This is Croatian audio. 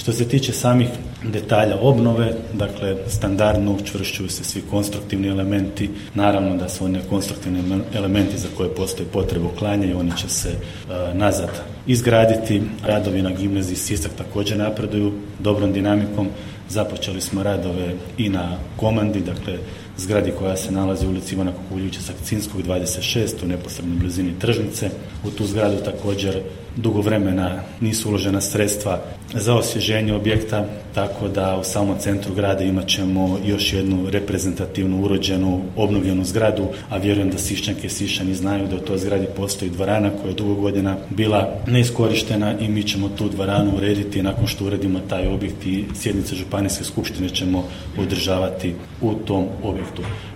Što se tiče samih detalja obnove, dakle standardno učvršćuju se svi konstruktivni elementi, naravno da su oni konstruktivni elementi za koje postoji potreba uklanjanja, oni će se nazad izgraditi. Radovi na gimnaziji Sisak također napreduju dobrom dinamikom. Započeli smo radove i na Komandi, dakle zgradi koja se nalazi u ulici Ivana Kukuljevića Sakcinskog 26 u neposrednoj blizini tržnice. U tu zgradu također dugo vremena nisu uložena sredstva za osvježenje objekta, tako da u samom centru grada imat ćemo još jednu reprezentativnu, urođenu, obnovljenu zgradu, a vjerujem da Siščanke i Siščani znaju da u toj zgradi postoji dvorana koja je dugo godina bila neiskorištena i mi ćemo tu dvoranu urediti. Nakon što uredimo taj objekt i sjednice županijske skupštine ćemo održavati u tom objektu.